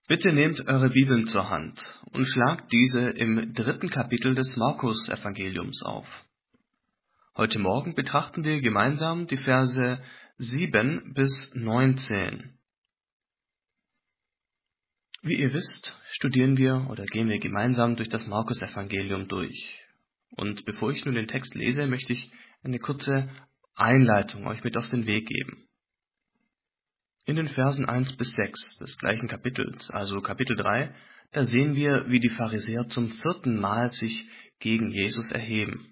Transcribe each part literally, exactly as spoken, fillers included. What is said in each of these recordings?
Bitte nehmt eure Bibeln zur Hand und schlagt diese im dritten Kapitel des Markus-Evangeliums auf. Heute Morgen betrachten wir gemeinsam die Verse sieben bis neunzehn. Wie ihr wisst, studieren wir oder gehen wir gemeinsam durch das Markus-Evangelium durch. Und bevor ich nun den Text lese, möchte ich eine kurze Einleitung euch mit auf den Weg geben. In den Versen eins bis sechs des gleichen Kapitels, also Kapitel drei, da sehen wir, wie die Pharisäer zum vierten Mal sich gegen Jesus erheben.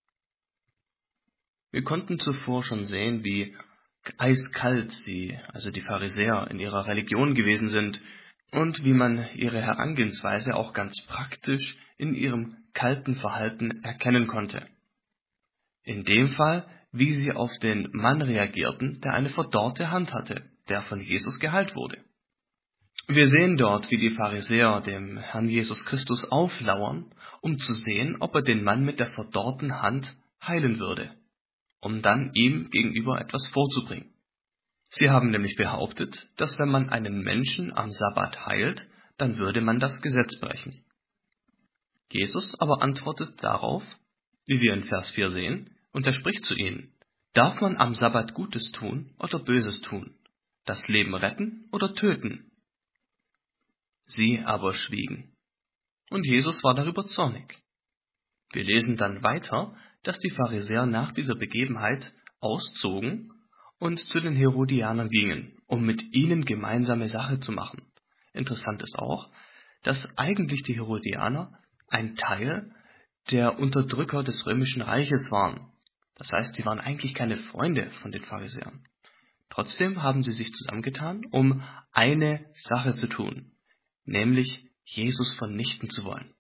Wir konnten zuvor schon sehen, wie eiskalt sie, also die Pharisäer, in ihrer Religion gewesen sind und wie man ihre Herangehensweise auch ganz praktisch in ihrem kalten Verhalten erkennen konnte. In dem Fall, wie sie auf den Mann reagierten, der eine verdorrte Hand hatte, der von Jesus geheilt wurde. Wir sehen dort, wie die Pharisäer dem Herrn Jesus Christus auflauern, um zu sehen, ob er den Mann mit der verdorrten Hand heilen würde, um dann ihm gegenüber etwas vorzubringen. Sie haben nämlich behauptet, dass wenn man einen Menschen am Sabbat heilt, dann würde man das Gesetz brechen. Jesus aber antwortet darauf, wie wir in Vers vier sehen, und er spricht zu ihnen: Darf man am Sabbat Gutes tun oder Böses tun? Das Leben retten oder töten? Sie aber schwiegen. Und Jesus war darüber zornig. Wir lesen dann weiter, dass die Pharisäer nach dieser Begebenheit auszogen und zu den Herodianern gingen, um mit ihnen gemeinsame Sache zu machen. Interessant ist auch, dass eigentlich die Herodianer ein Teil der Unterdrücker des Römischen Reiches waren. Das heißt, sie waren eigentlich keine Freunde von den Pharisäern. Trotzdem haben sie sich zusammengetan, um eine Sache zu tun, nämlich Jesus vernichten zu wollen.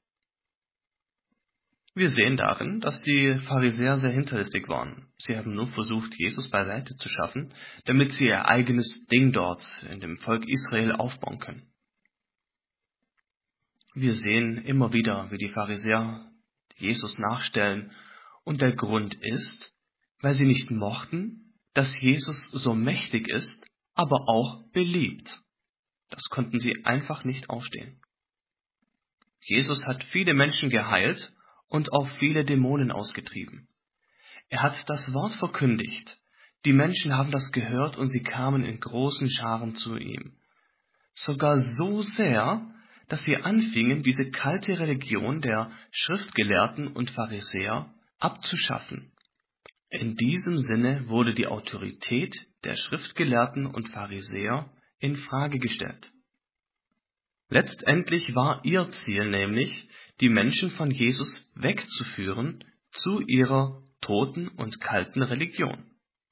Wir sehen darin, dass die Pharisäer sehr hinterlistig waren. Sie haben nur versucht, Jesus beiseite zu schaffen, damit sie ihr eigenes Ding dort in dem Volk Israel aufbauen können. Wir sehen immer wieder, wie die Pharisäer Jesus nachstellen, und der Grund ist, weil sie nicht mochten, dass Jesus so mächtig ist, aber auch beliebt. Das konnten sie einfach nicht ausstehen. Jesus hat viele Menschen geheilt und auch viele Dämonen ausgetrieben. Er hat das Wort verkündigt. Die Menschen haben das gehört und sie kamen in großen Scharen zu ihm. Sogar so sehr, dass sie anfingen, diese kalte Religion der Schriftgelehrten und Pharisäer abzuschaffen. In diesem Sinne wurde die Autorität der Schriftgelehrten und Pharisäer in Frage gestellt. Letztendlich war ihr Ziel nämlich, die Menschen von Jesus wegzuführen zu ihrer toten und kalten Religion.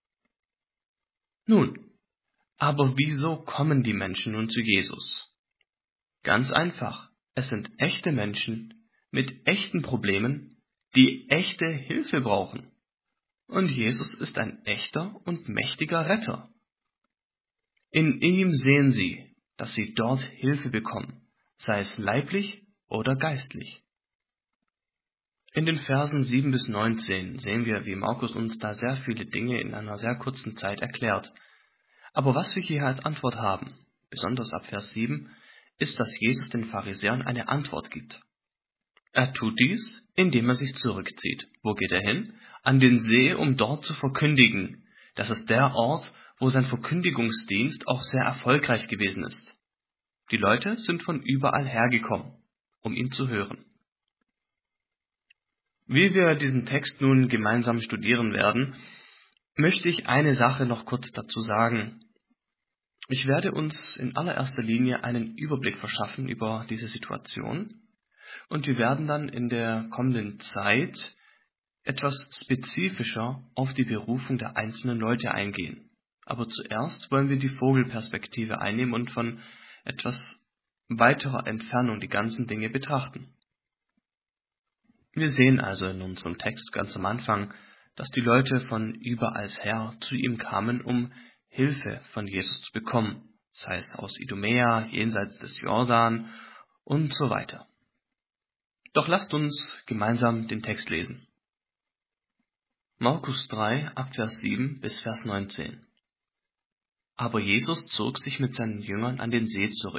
Nun, aber wieso kommen die Menschen nun zu Jesus? Ganz einfach, es sind echte Menschen mit echten Problemen, die echte Hilfe brauchen. Und Jesus ist ein echter und mächtiger Retter. In ihm sehen sie, dass sie dort Hilfe bekommen, sei es leiblich oder geistlich. In den Versen sieben bis neunzehn sehen wir, wie Markus uns da sehr viele Dinge in einer sehr kurzen Zeit erklärt. Aber was wir hier als Antwort haben, besonders ab Vers sieben, ist, dass Jesus den Pharisäern eine Antwort gibt. Er tut dies, indem er sich zurückzieht. Wo geht er hin? An den See, um dort zu verkündigen. Das ist der Ort, wo sein Verkündigungsdienst auch sehr erfolgreich gewesen ist. Die Leute sind von überall hergekommen, um ihn zu hören. Wie wir diesen Text nun gemeinsam studieren werden, möchte ich eine Sache noch kurz dazu sagen. Ich werde uns in allererster Linie einen Überblick verschaffen über diese Situation. Und wir werden dann in der kommenden Zeit etwas spezifischer auf die Berufung der einzelnen Leute eingehen. Aber zuerst wollen wir die Vogelperspektive einnehmen und von etwas weiterer Entfernung die ganzen Dinge betrachten. Wir sehen also in unserem Text ganz am Anfang, dass die Leute von überall her zu ihm kamen, um Hilfe von Jesus zu bekommen, sei es aus Idumea, jenseits des Jordan und so weiter. Doch lasst uns gemeinsam den Text lesen. Markus drei, ab Vers sieben bis Vers neunzehn. Aber Jesus zog sich mit seinen Jüngern an den See zurück,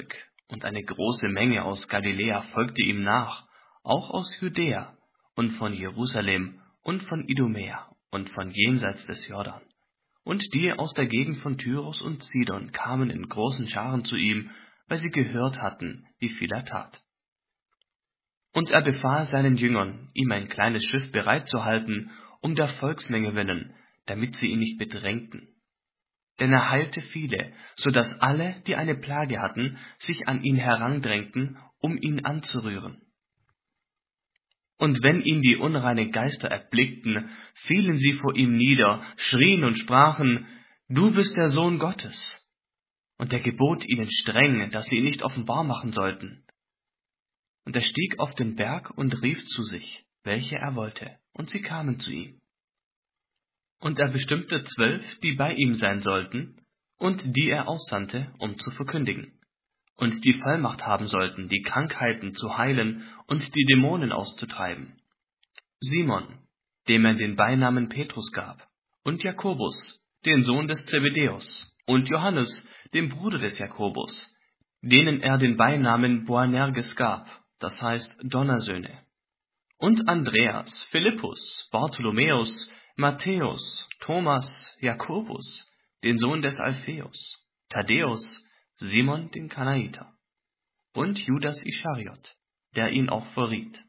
Und eine große Menge aus Galiläa folgte ihm nach, auch aus Judäa und von Jerusalem und von Idumäa und von jenseits des Jordan. Und die aus der Gegend von Tyrus und Sidon kamen in großen Scharen zu ihm, weil sie gehört hatten, wie viel er tat. Und er befahl seinen Jüngern, ihm ein kleines Schiff bereitzuhalten, um der Volksmenge willen, damit sie ihn nicht bedrängten. Denn er heilte viele, so dass alle, die eine Plage hatten, sich an ihn herandrängten, um ihn anzurühren. Und wenn ihn die unreinen Geister erblickten, fielen sie vor ihm nieder, schrien und sprachen, »Du bist der Sohn Gottes!« Und er gebot ihnen streng, dass sie ihn nicht offenbar machen sollten. Und er stieg auf den Berg und rief zu sich, welche er wollte, und sie kamen zu ihm. Und er bestimmte zwölf, die bei ihm sein sollten, und die er aussandte, um zu verkündigen, und die Vollmacht haben sollten, die Krankheiten zu heilen und die Dämonen auszutreiben. Simon, dem er den Beinamen Petrus gab, und Jakobus, den Sohn des Zebedäus, und Johannes, dem Bruder des Jakobus, denen er den Beinamen Boanerges gab, das heißt Donnersöhne, und Andreas, Philippus, Bartholomäus, Matthäus, Thomas, Jakobus, den Sohn des Alpheus, Thaddäus, Simon den Kanaiter und Judas Ischariot, der ihn auch verriet.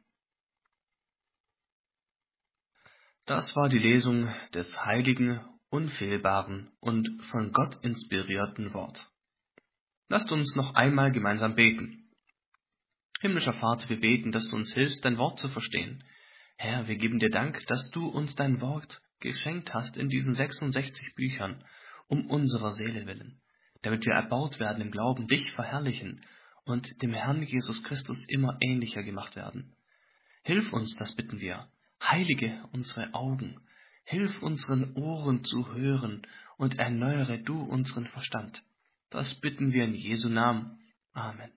Das war die Lesung des heiligen, unfehlbaren und von Gott inspirierten Wort. Lasst uns noch einmal gemeinsam beten. Himmlischer Vater, wir beten, dass du uns hilfst, dein Wort zu verstehen. Herr, wir geben dir Dank, dass du uns dein Wort geschenkt hast in diesen sechsundsechzig Büchern, um unserer Seele willen, damit wir erbaut werden im Glauben, dich verherrlichen und dem Herrn Jesus Christus immer ähnlicher gemacht werden. Hilf uns, das bitten wir. Heilige unsere Augen, hilf unseren Ohren zu hören und erneuere du unseren Verstand. Das bitten wir in Jesu Namen. Amen.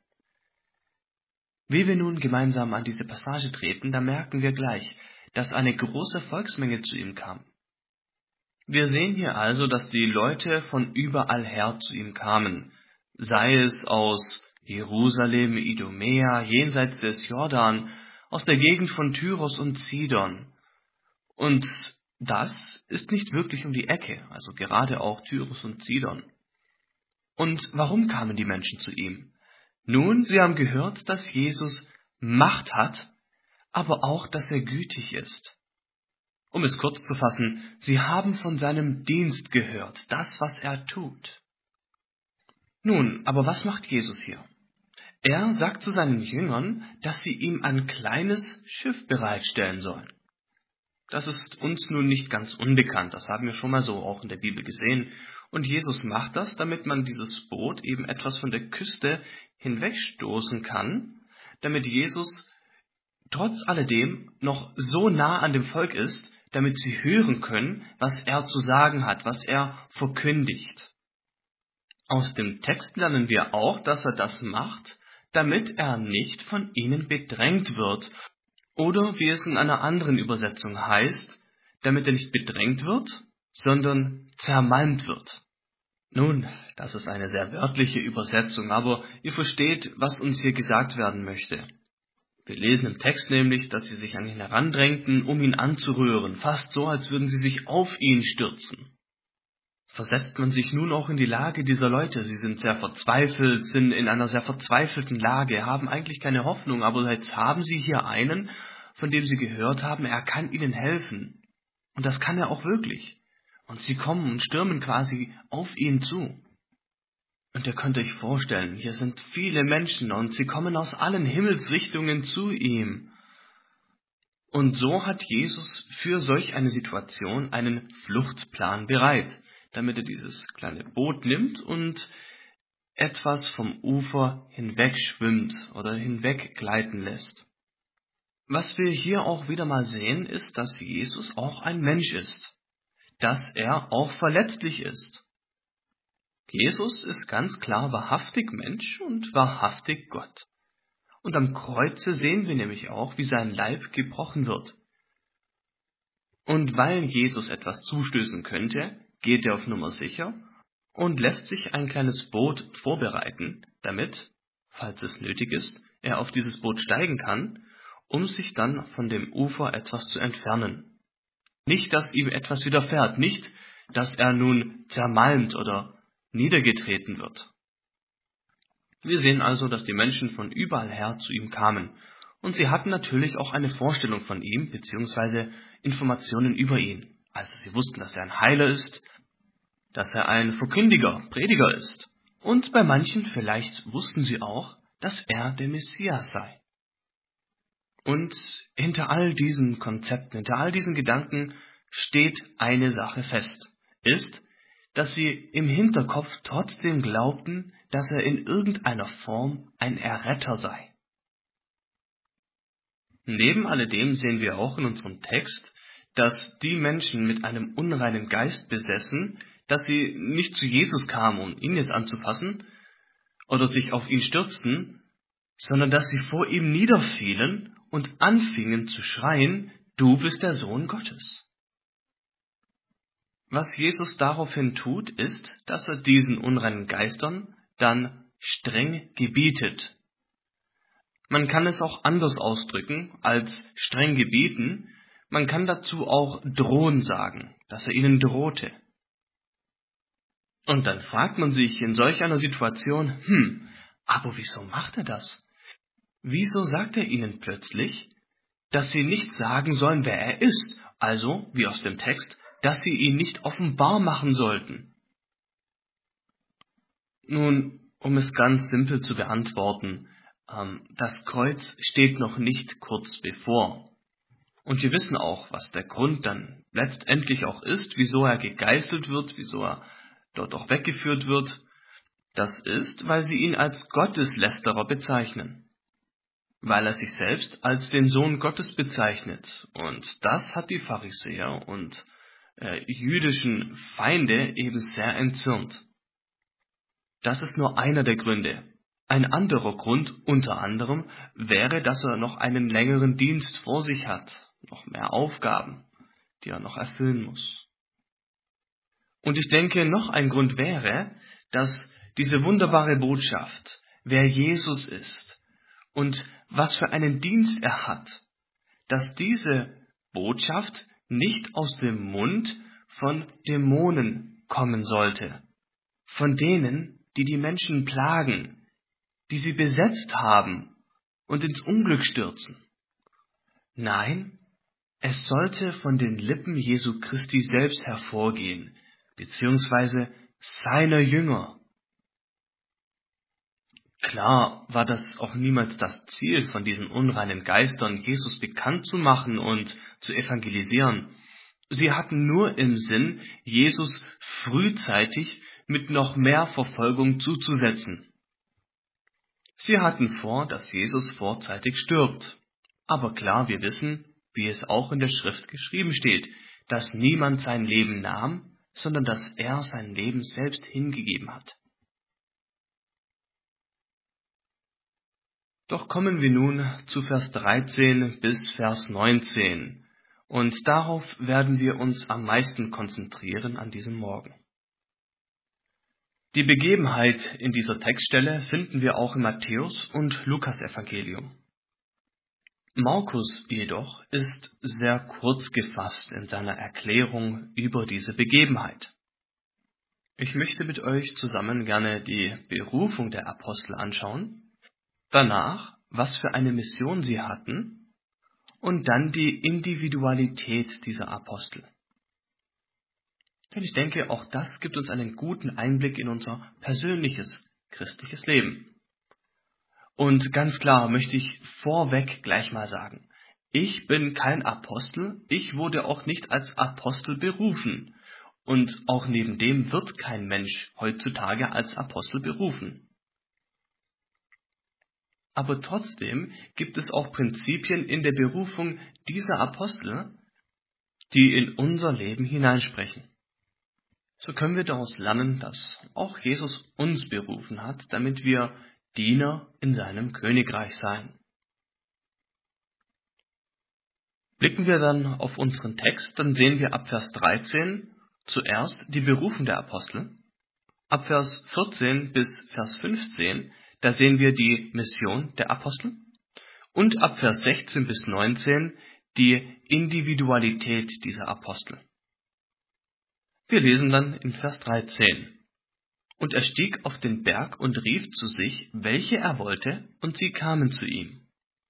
Wie wir nun gemeinsam an diese Passage treten, da merken wir gleich, dass eine große Volksmenge zu ihm kam. Wir sehen hier also, dass die Leute von überall her zu ihm kamen, sei es aus Jerusalem, Idumäa, jenseits des Jordan, aus der Gegend von Tyrus und Sidon. Und das ist nicht wirklich um die Ecke, also gerade auch Tyrus und Sidon. Und warum kamen die Menschen zu ihm? Nun, sie haben gehört, dass Jesus Macht hat, aber auch, dass er gütig ist. Um es kurz zu fassen, sie haben von seinem Dienst gehört, das, was er tut. Nun, aber was macht Jesus hier? Er sagt zu seinen Jüngern, dass sie ihm ein kleines Schiff bereitstellen sollen. Das ist uns nun nicht ganz unbekannt, das haben wir schon mal so auch in der Bibel gesehen. Und Jesus macht das, damit man dieses Boot eben etwas von der Küste hinwegstoßen kann, damit Jesus trotz alledem noch so nah an dem Volk ist, damit sie hören können, was er zu sagen hat, was er verkündigt. Aus dem Text lernen wir auch, dass er das macht, damit er nicht von ihnen bedrängt wird. Oder wie es in einer anderen Übersetzung heißt, damit er nicht bedrängt wird, sondern zermalmt wird. Nun, das ist eine sehr wörtliche Übersetzung, aber ihr versteht, was uns hier gesagt werden möchte. Wir lesen im Text nämlich, dass sie sich an ihn herandrängten, um ihn anzurühren, fast so, als würden sie sich auf ihn stürzen. Versetzt man sich nun auch in die Lage dieser Leute, sie sind sehr verzweifelt, sind in einer sehr verzweifelten Lage, haben eigentlich keine Hoffnung, aber jetzt haben sie hier einen, von dem sie gehört haben, er kann ihnen helfen. Und das kann er auch wirklich. Und sie kommen und stürmen quasi auf ihn zu. Und ihr könnt euch vorstellen, hier sind viele Menschen und sie kommen aus allen Himmelsrichtungen zu ihm. Und so hat Jesus für solch eine Situation einen Fluchtplan bereit, damit er dieses kleine Boot nimmt und etwas vom Ufer hinwegschwimmt oder hinweggleiten lässt. Was wir hier auch wieder mal sehen, ist, dass Jesus auch ein Mensch ist, dass er auch verletzlich ist. Jesus ist ganz klar wahrhaftig Mensch und wahrhaftig Gott. Und am Kreuze sehen wir nämlich auch, wie sein Leib gebrochen wird. Und weil Jesus etwas zustößen könnte, geht er auf Nummer sicher und lässt sich ein kleines Boot vorbereiten, damit, falls es nötig ist, er auf dieses Boot steigen kann, um sich dann von dem Ufer etwas zu entfernen. Nicht, dass ihm etwas widerfährt, nicht, dass er nun zermalmt oder niedergetreten wird. Wir sehen also, dass die Menschen von überall her zu ihm kamen. Und sie hatten natürlich auch eine Vorstellung von ihm, beziehungsweise Informationen über ihn. Also sie wussten, dass er ein Heiler ist, dass er ein Verkündiger, Prediger ist. Und bei manchen vielleicht wussten sie auch, dass er der Messias sei. Und hinter all diesen Konzepten, hinter all diesen Gedanken steht eine Sache fest, ist, dass sie im Hinterkopf trotzdem glaubten, dass er in irgendeiner Form ein Erretter sei. Neben alledem sehen wir auch in unserem Text, dass die Menschen mit einem unreinen Geist besessen, dass sie nicht zu Jesus kamen, um ihn jetzt anzufassen oder sich auf ihn stürzten, sondern dass sie vor ihm niederfielen und anfingen zu schreien, du bist der Sohn Gottes. Was Jesus daraufhin tut, ist, dass er diesen unreinen Geistern dann streng gebietet. Man kann es auch anders ausdrücken als streng gebieten. Man kann dazu auch drohen sagen, dass er ihnen drohte. Und dann fragt man sich in solch einer Situation, hm, aber wieso macht er das? Wieso sagt er ihnen plötzlich, dass sie nicht sagen sollen, wer er ist, also, wie aus dem Text, dass sie ihn nicht offenbar machen sollten? Nun, um es ganz simpel zu beantworten, ähm, das Kreuz steht noch nicht kurz bevor. Und wir wissen auch, was der Grund dann letztendlich auch ist, wieso er gegeißelt wird, wieso er dort auch weggeführt wird. Das ist, weil sie ihn als Gotteslästerer bezeichnen. Weil er sich selbst als den Sohn Gottes bezeichnet. Und das hat die Pharisäer und äh, jüdischen Feinde eben sehr entzürnt. Das ist nur einer der Gründe. Ein anderer Grund, unter anderem, wäre, dass er noch einen längeren Dienst vor sich hat, noch mehr Aufgaben, die er noch erfüllen muss. Und ich denke, noch ein Grund wäre, dass diese wunderbare Botschaft, wer Jesus ist und was für einen Dienst er hat, dass diese Botschaft nicht aus dem Mund von Dämonen kommen sollte, von denen, die die Menschen plagen, die sie besetzt haben und ins Unglück stürzen. Nein, es sollte von den Lippen Jesu Christi selbst hervorgehen, beziehungsweise seiner Jünger. Klar war das auch niemals das Ziel von diesen unreinen Geistern, Jesus bekannt zu machen und zu evangelisieren. Sie hatten nur im Sinn, Jesus frühzeitig mit noch mehr Verfolgung zuzusetzen. Sie hatten vor, dass Jesus vorzeitig stirbt. Aber klar, wir wissen, wie es auch in der Schrift geschrieben steht, dass niemand sein Leben nahm, sondern dass er sein Leben selbst hingegeben hat. Doch kommen wir nun zu Vers dreizehn bis Vers neunzehn, und darauf werden wir uns am meisten konzentrieren an diesem Morgen. Die Begebenheit in dieser Textstelle finden wir auch im Matthäus- und Lukas-Evangelium. Markus jedoch ist sehr kurz gefasst in seiner Erklärung über diese Begebenheit. Ich möchte mit euch zusammen gerne die Berufung der Apostel anschauen, danach, was für eine Mission sie hatten, und dann die Individualität dieser Apostel. Denn ich denke, auch das gibt uns einen guten Einblick in unser persönliches christliches Leben. Und ganz klar möchte ich vorweg gleich mal sagen, ich bin kein Apostel, ich wurde auch nicht als Apostel berufen. Und auch neben dem wird kein Mensch heutzutage als Apostel berufen. Aber trotzdem gibt es auch Prinzipien in der Berufung dieser Apostel, die in unser Leben hineinsprechen. So können wir daraus lernen, dass auch Jesus uns berufen hat, damit wir Diener in seinem Königreich seien. Blicken wir dann auf unseren Text, dann sehen wir ab Vers dreizehn zuerst die Berufung der Apostel, ab Vers vierzehn bis Vers fünfzehn Da sehen wir die Mission der Apostel und ab Vers sechzehn bis neunzehn die Individualität dieser Apostel. Wir lesen dann in Vers dreizehn. Und er stieg auf den Berg und rief zu sich, welche er wollte, und sie kamen zu ihm.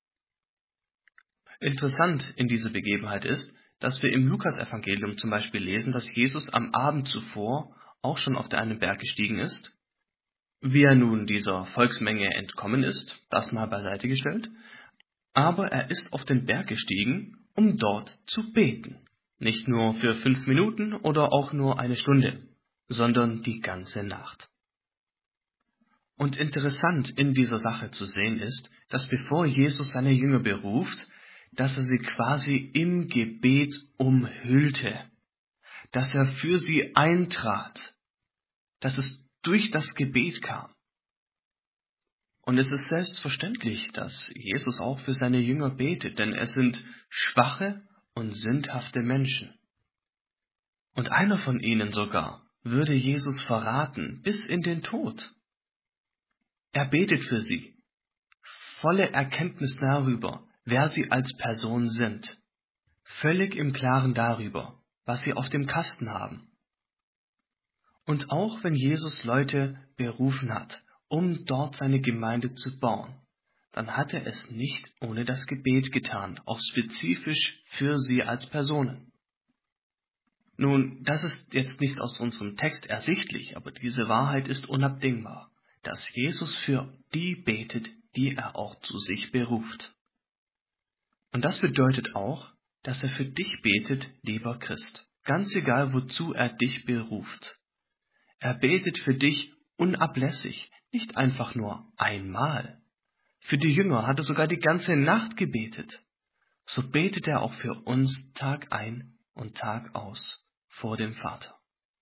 Interessant in dieser Begebenheit ist, dass wir im Lukasevangelium zum Beispiel lesen, dass Jesus am Abend zuvor auch schon auf einen Berg gestiegen ist. Wie er nun dieser Volksmenge entkommen ist, das mal beiseite gestellt. Aber er ist auf den Berg gestiegen, um dort zu beten. Nicht nur für fünf Minuten oder auch nur eine Stunde, sondern die ganze Nacht. Und interessant in dieser Sache zu sehen ist, dass bevor Jesus seine Jünger beruft, dass er sie quasi im Gebet umhüllte, dass er für sie eintrat, dass es durch das Gebet kam. Und es ist selbstverständlich, dass Jesus auch für seine Jünger betet, denn es sind schwache und sündhafte Menschen. Und einer von ihnen sogar würde Jesus verraten bis in den Tod. Er betet für sie, volle Erkenntnis darüber, wer sie als Person sind, völlig im Klaren darüber, was sie auf dem Kasten haben. Und auch wenn Jesus Leute berufen hat, um dort seine Gemeinde zu bauen, dann hat er es nicht ohne das Gebet getan, auch spezifisch für sie als Personen. Nun, das ist jetzt nicht aus unserem Text ersichtlich, aber diese Wahrheit ist unabdingbar, dass Jesus für die betet, die er auch zu sich beruft. Und das bedeutet auch, dass er für dich betet, lieber Christ, ganz egal wozu er dich beruft. Er betet für dich unablässig, nicht einfach nur einmal. Für die Jünger hat er sogar die ganze Nacht gebetet. So betet er auch für uns Tag ein und Tag aus vor dem Vater.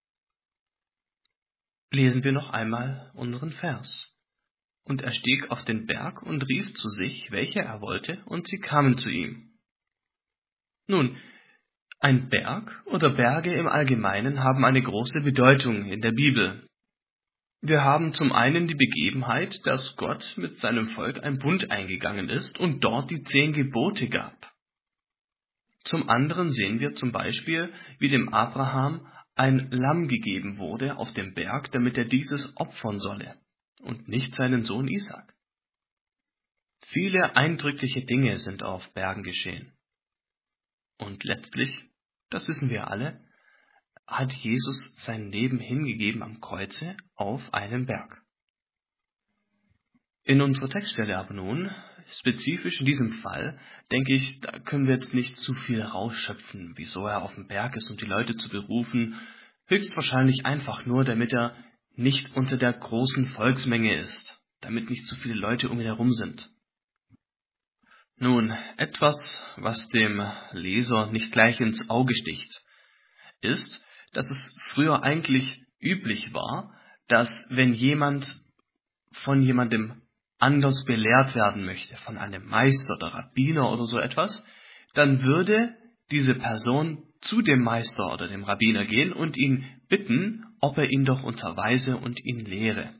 Lesen wir noch einmal unseren Vers. Und er stieg auf den Berg und rief zu sich, welche er wollte, und sie kamen zu ihm. Nun, ein Berg oder Berge im Allgemeinen haben eine große Bedeutung in der Bibel. Wir haben zum einen die Begebenheit, dass Gott mit seinem Volk ein Bund eingegangen ist und dort die zehn Gebote gab. Zum anderen sehen wir zum Beispiel, wie dem Abraham ein Lamm gegeben wurde auf dem Berg, damit er dieses opfern solle und nicht seinen Sohn Isaak. Viele eindrückliche Dinge sind auf Bergen geschehen. Und letztlich, das wissen wir alle, hat Jesus sein Leben hingegeben am Kreuze auf einem Berg. In unserer Textstelle aber nun, spezifisch in diesem Fall, denke ich, da können wir jetzt nicht zu viel rausschöpfen, wieso er auf dem Berg ist, um die Leute zu berufen, höchstwahrscheinlich einfach nur, damit er nicht unter der großen Volksmenge ist, damit nicht zu viele Leute um ihn herum sind. Nun, etwas, was dem Leser nicht gleich ins Auge sticht, ist, dass es früher eigentlich üblich war, dass wenn jemand von jemandem anders belehrt werden möchte, von einem Meister oder Rabbiner oder so etwas, dann würde diese Person zu dem Meister oder dem Rabbiner gehen und ihn bitten, ob er ihn doch unterweise und ihn lehre.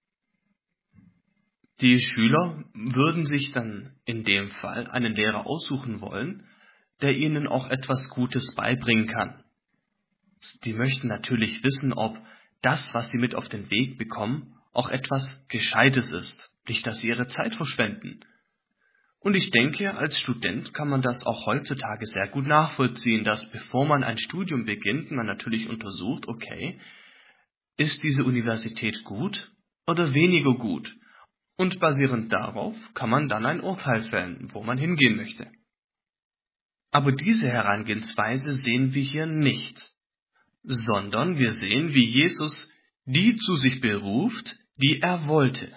Die Schüler würden sich dann in dem Fall einen Lehrer aussuchen wollen, der ihnen auch etwas Gutes beibringen kann. Die möchten natürlich wissen, ob das, was sie mit auf den Weg bekommen, auch etwas Gescheites ist, nicht, dass sie ihre Zeit verschwenden. Und ich denke, als Student kann man das auch heutzutage sehr gut nachvollziehen, dass bevor man ein Studium beginnt, man natürlich untersucht, okay, ist diese Universität gut oder weniger gut? Und basierend darauf kann man dann ein Urteil fällen, wo man hingehen möchte. Aber diese Herangehensweise sehen wir hier nicht, sondern wir sehen, wie Jesus die zu sich beruft, die er wollte.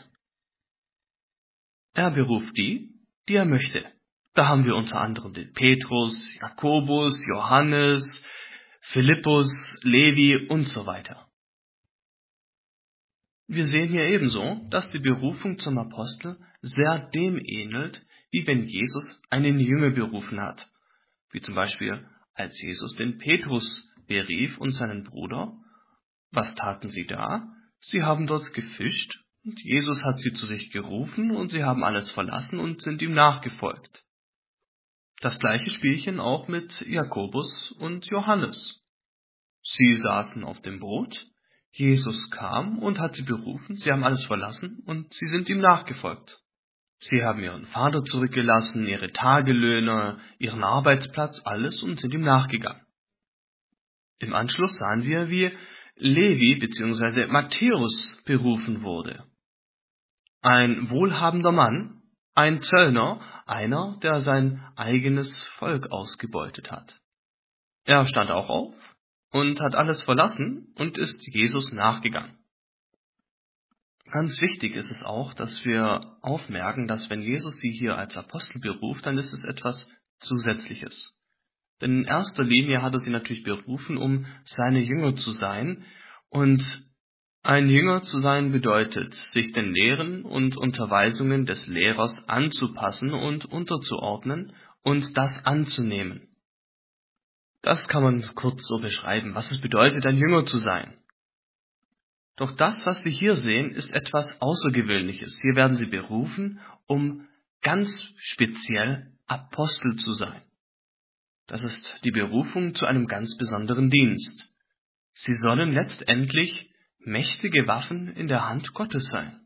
Er beruft die, die er möchte. Da haben wir unter anderem den Petrus, Jakobus, Johannes, Philippus, Levi und so weiter. Wir sehen hier ebenso, dass die Berufung zum Apostel sehr dem ähnelt, wie wenn Jesus einen Jünger berufen hat. Wie zum Beispiel, als Jesus den Petrus berief und seinen Bruder. Was taten sie da? Sie haben dort gefischt Und Jesus hat sie zu sich gerufen und sie haben alles verlassen und sind ihm nachgefolgt. Das gleiche Spielchen auch mit Jakobus und Johannes. Sie saßen auf dem Boot, Jesus kam und hat sie berufen, sie haben alles verlassen und sie sind ihm nachgefolgt. Sie haben ihren Vater zurückgelassen, ihre Tagelöhne, ihren Arbeitsplatz, alles und sind ihm nachgegangen. Im Anschluss sahen wir, wie Levi bzw. Matthäus berufen wurde. Ein wohlhabender Mann, ein Zöllner, einer, der sein eigenes Volk ausgebeutet hat. Er stand auch auf und hat alles verlassen und ist Jesus nachgegangen. Ganz wichtig ist es auch, dass wir aufmerken, dass wenn Jesus sie hier als Apostel beruft, dann ist es etwas Zusätzliches. Denn in erster Linie hat er sie natürlich berufen, um seine Jünger zu sein. Und ein Jünger zu sein bedeutet, sich den Lehren und Unterweisungen des Lehrers anzupassen und unterzuordnen und das anzunehmen. Das kann man kurz so beschreiben, was es bedeutet, ein Jünger zu sein. Doch das, was wir hier sehen, ist etwas Außergewöhnliches. Hier werden sie berufen, um ganz speziell Apostel zu sein. Das ist die Berufung zu einem ganz besonderen Dienst. Sie sollen letztendlich mächtige Waffen in der Hand Gottes sein.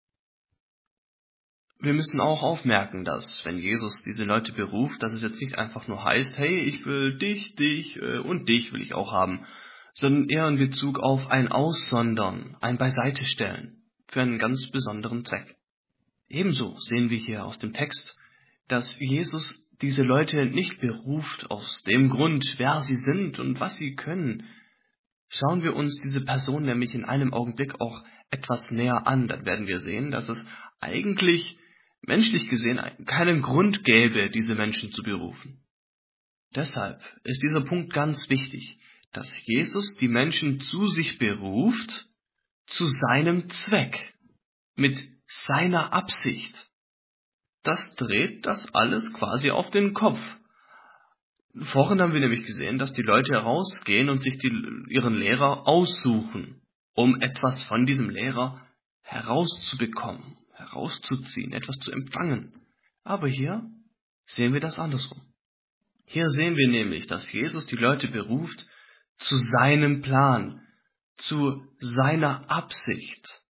Wir müssen auch aufmerken, dass, wenn Jesus diese Leute beruft, dass es jetzt nicht einfach nur heißt, hey, ich will dich, dich äh, und dich will ich auch haben, sondern eher in Bezug auf ein Aussondern, ein Beiseitestellen für einen ganz besonderen Zweck. Ebenso sehen wir hier aus dem Text, dass Jesus diese Leute nicht beruft aus dem Grund, wer sie sind und was sie können. Schauen wir uns diese Person nämlich in einem Augenblick auch etwas näher an, dann werden wir sehen, dass es eigentlich menschlich gesehen keinen Grund gäbe, diese Menschen zu berufen. Deshalb ist dieser Punkt ganz wichtig, dass Jesus die Menschen zu sich beruft, zu seinem Zweck, mit seiner Absicht. Das dreht das alles quasi auf den Kopf. Vorhin haben wir nämlich gesehen, dass die Leute herausgehen und sich die, ihren Lehrer aussuchen, um etwas von diesem Lehrer herauszubekommen, herauszuziehen, etwas zu empfangen. Aber hier sehen wir das andersrum. Hier sehen wir nämlich, dass Jesus die Leute beruft zu seinem Plan, zu seiner Absicht.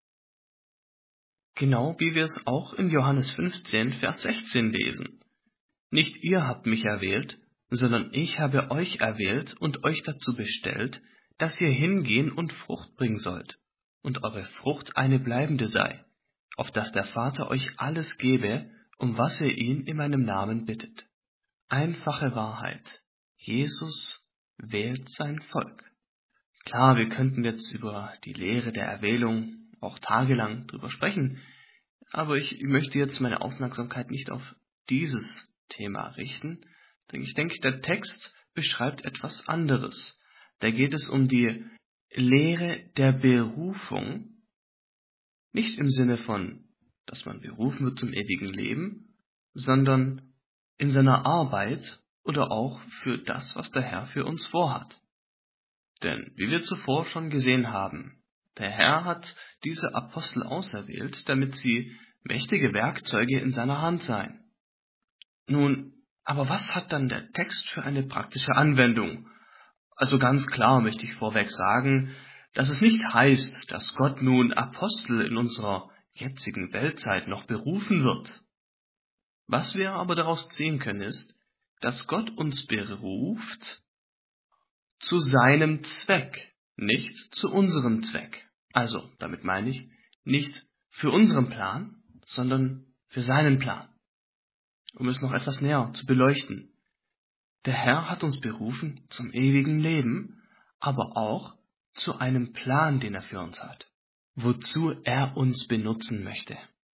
Genau wie wir es auch in Johannes fünfzehn, Vers sechzehn lesen. Nicht ihr habt mich erwählt, sondern ich habe euch erwählt und euch dazu bestellt, dass ihr hingehen und Frucht bringen sollt, und eure Frucht eine bleibende sei, auf dass der Vater euch alles gebe, um was ihr ihn in meinem Namen bittet. Einfache Wahrheit. Jesus wählt sein Volk. Klar, wir könnten jetzt über die Lehre der Erwählung auch tagelang drüber sprechen, aber ich möchte jetzt meine Aufmerksamkeit nicht auf dieses Thema richten, denn ich denke, der Text beschreibt etwas anderes. Da geht es um die Lehre der Berufung, nicht im Sinne von, dass man berufen wird zum ewigen Leben, sondern in seiner Arbeit oder auch für das, was der Herr für uns vorhat. Denn, wie wir zuvor schon gesehen haben, der Herr hat diese Apostel auserwählt, damit sie mächtige Werkzeuge in seiner Hand seien. Nun, aber was hat dann der Text für eine praktische Anwendung? Also ganz klar möchte ich vorweg sagen, dass es nicht heißt, dass Gott nun Apostel in unserer jetzigen Weltzeit noch berufen wird. Was wir aber daraus ziehen können, ist, dass Gott uns beruft zu seinem Zweck, nicht zu unserem Zweck. Also, damit meine ich, nicht für unseren Plan, sondern für seinen Plan. Um es noch etwas näher zu beleuchten. Der Herr hat uns berufen zum ewigen Leben, aber auch zu einem Plan, den er für uns hat, wozu er uns benutzen möchte.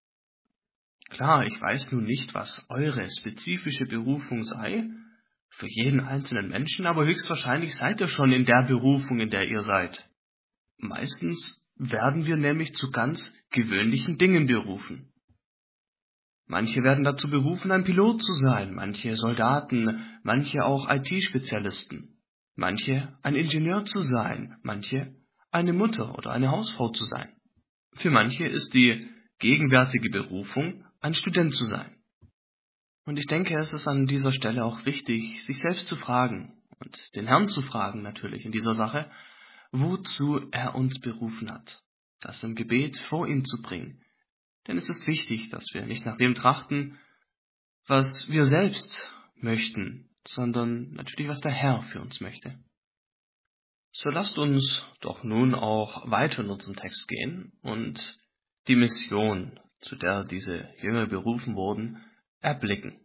Klar, ich weiß nun nicht, was eure spezifische Berufung sei, für jeden einzelnen Menschen, aber höchstwahrscheinlich seid ihr schon in der Berufung, in der ihr seid. Meistens werden wir nämlich zu ganz gewöhnlichen Dingen berufen. Manche werden dazu berufen, ein Pilot zu sein, manche Soldaten, manche auch I T-Spezialisten, manche ein Ingenieur zu sein, manche eine Mutter oder eine Hausfrau zu sein. Für manche ist die gegenwärtige Berufung, ein Student zu sein. Und ich denke, es ist an dieser Stelle auch wichtig, sich selbst zu fragen und den Herrn zu fragen natürlich in dieser Sache, wozu er uns berufen hat, das im Gebet vor ihm zu bringen. Denn es ist wichtig, dass wir nicht nach dem trachten, was wir selbst möchten, sondern natürlich, was der Herr für uns möchte. So lasst uns doch nun auch weiter in unserem Text gehen und die Mission, zu der diese Jünger berufen wurden, erblicken.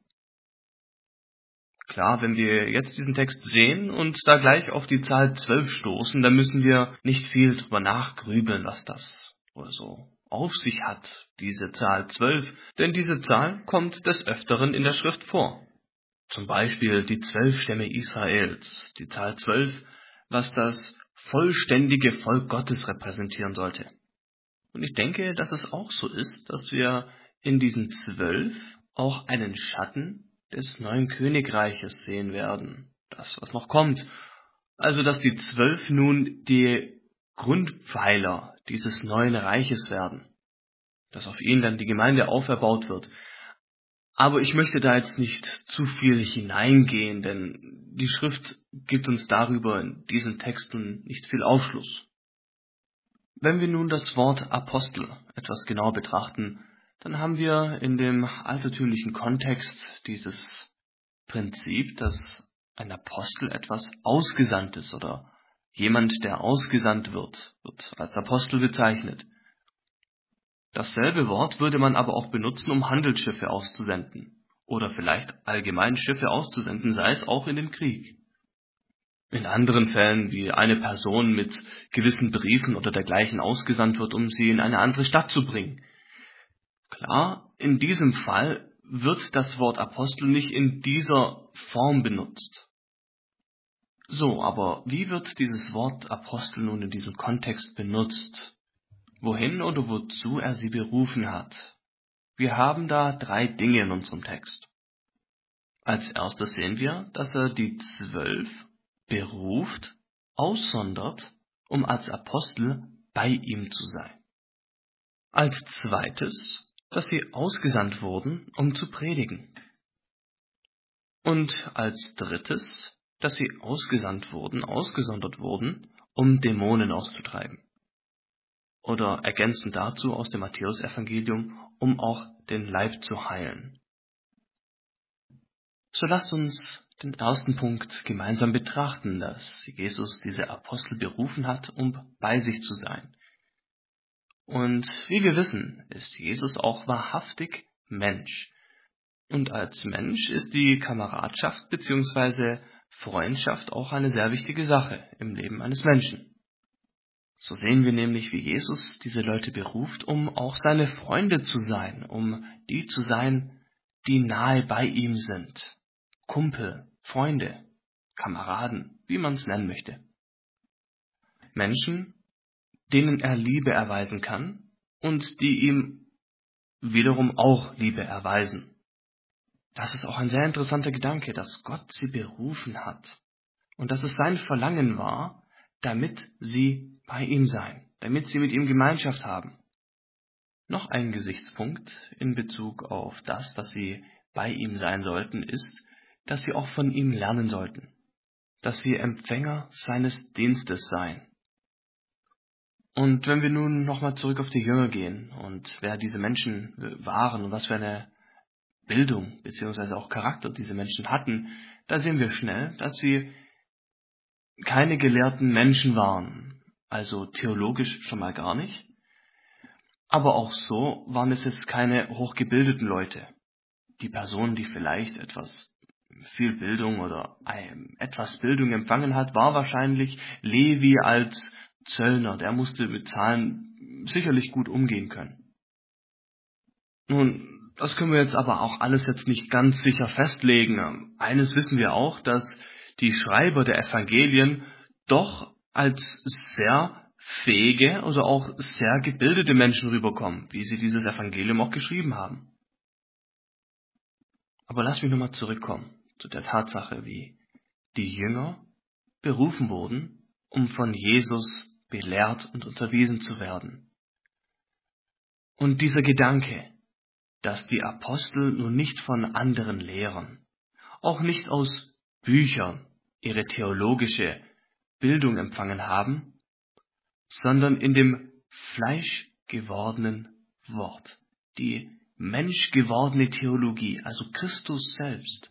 Klar, wenn wir jetzt diesen Text sehen und da gleich auf die Zahl zwölf stoßen, dann müssen wir nicht viel drüber nachgrübeln, was das wohl so auf sich hat, diese Zahl zwölf, denn diese Zahl kommt des Öfteren in der Schrift vor. Zum Beispiel die zwölf Stämme Israels, die Zahl zwölf, was das vollständige Volk Gottes repräsentieren sollte. Und ich denke, dass es auch so ist, dass wir in diesen zwölf auch einen Schatten des neuen Königreiches sehen werden, das, was noch kommt. Also, dass die zwölf nun die Grundpfeiler dieses neuen Reiches werden, dass auf ihnen dann die Gemeinde auferbaut wird. Aber ich möchte da jetzt nicht zu viel hineingehen, denn die Schrift gibt uns darüber in diesem Text nun nicht viel Aufschluss. Wenn wir nun das Wort Apostel etwas genauer betrachten, dann haben wir in dem altertümlichen Kontext dieses Prinzip, dass ein Apostel etwas Ausgesandtes oder jemand, der ausgesandt wird, wird als Apostel bezeichnet. Dasselbe Wort würde man aber auch benutzen, um Handelsschiffe auszusenden oder vielleicht allgemein Schiffe auszusenden, sei es auch in den Krieg. In anderen Fällen, wie eine Person mit gewissen Briefen oder dergleichen ausgesandt wird, um sie in eine andere Stadt zu bringen. Klar, in diesem Fall wird das Wort Apostel nicht in dieser Form benutzt. So, aber wie wird dieses Wort Apostel nun in diesem Kontext benutzt? Wohin oder wozu er sie berufen hat? Wir haben da drei Dinge in unserem Text. Als erstes sehen wir, dass er die zwölf beruft, aussondert, um als Apostel bei ihm zu sein. Als zweites, dass sie ausgesandt wurden, um zu predigen. Und als drittes, dass sie ausgesandt wurden, ausgesondert wurden, um Dämonen auszutreiben. Oder ergänzend dazu aus dem Matthäusevangelium, um auch den Leib zu heilen. So lasst uns den ersten Punkt gemeinsam betrachten, dass Jesus diese Apostel berufen hat, um bei sich zu sein. Und wie wir wissen, ist Jesus auch wahrhaftig Mensch. Und als Mensch ist die Kameradschaft bzw. Freundschaft auch eine sehr wichtige Sache im Leben eines Menschen. So sehen wir nämlich, wie Jesus diese Leute beruft, um auch seine Freunde zu sein, um die zu sein, die nahe bei ihm sind. Kumpel, Freunde, Kameraden, wie man es nennen möchte. Menschen, denen er Liebe erweisen kann und die ihm wiederum auch Liebe erweisen. Das ist auch ein sehr interessanter Gedanke, dass Gott sie berufen hat und dass es sein Verlangen war, damit sie bei ihm sein, damit sie mit ihm Gemeinschaft haben. Noch ein Gesichtspunkt in Bezug auf das, dass sie bei ihm sein sollten, ist, dass sie auch von ihm lernen sollten, dass sie Empfänger seines Dienstes seien. Und wenn wir nun nochmal zurück auf die Jünger gehen und wer diese Menschen waren und was für eine Bildung bzw. auch Charakter diese Menschen hatten, da sehen wir schnell, dass sie keine gelehrten Menschen waren, also theologisch schon mal gar nicht, aber auch so waren es jetzt keine hochgebildeten Leute. Die Person, die vielleicht etwas viel Bildung oder etwas Bildung empfangen hat, war wahrscheinlich Levi als Zöllner. Der musste mit Zahlen sicherlich gut umgehen können. Nun, das können wir jetzt aber auch alles jetzt nicht ganz sicher festlegen. Eines wissen wir auch, dass die Schreiber der Evangelien doch als sehr fähige, also auch sehr gebildete Menschen rüberkommen, wie sie dieses Evangelium auch geschrieben haben. Aber lass mich nochmal zurückkommen zu der Tatsache, wie die Jünger berufen wurden, um von Jesus belehrt und unterwiesen zu werden. Und dieser Gedanke, dass die Apostel nun nicht von anderen lehren, auch nicht aus Büchern ihre theologische Bildung empfangen haben, sondern in dem fleischgewordenen Wort, die menschgewordene Theologie, also Christus selbst.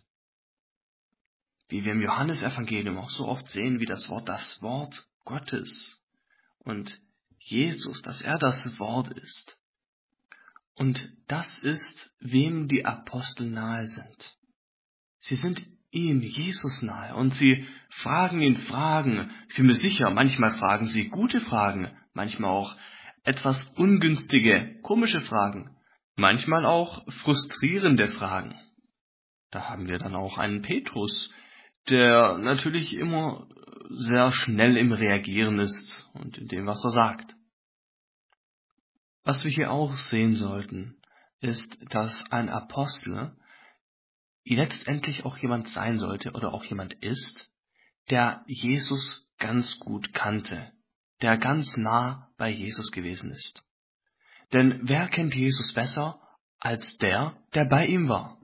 Wie wir im Johannesevangelium auch so oft sehen, wie das Wort das Wort Gottes und Jesus, dass er das Wort ist. Und das ist, wem die Apostel nahe sind. Sie sind ihm, Jesus, nahe und sie fragen ihn Fragen, ich bin mir sicher, manchmal fragen sie gute Fragen, manchmal auch etwas ungünstige, komische Fragen, manchmal auch frustrierende Fragen. Da haben wir dann auch einen Petrus, der natürlich immer sehr schnell im Reagieren ist und in dem, was er sagt. Was wir hier auch sehen sollten, ist, dass ein Apostel letztendlich auch jemand sein sollte oder auch jemand ist, der Jesus ganz gut kannte, der ganz nah bei Jesus gewesen ist. Denn wer kennt Jesus besser als der, der bei ihm war?